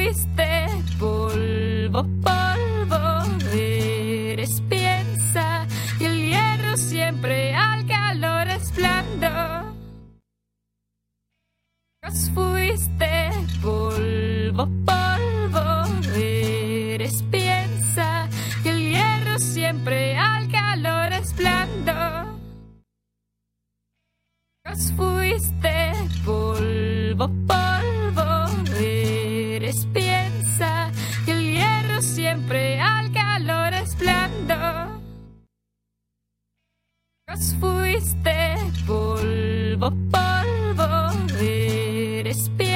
fuiste polvo, polvo, eres piensa, y el hierro siempre al calor es blando. Vos fuiste polvo, polvo, eres piensa, y el hierro siempre al calor es blando. Vos fuiste polvo, polvo, eres piensa, y el hierro siempre al calor es blando. Vos fuiste polvo, polvo, eres piensa.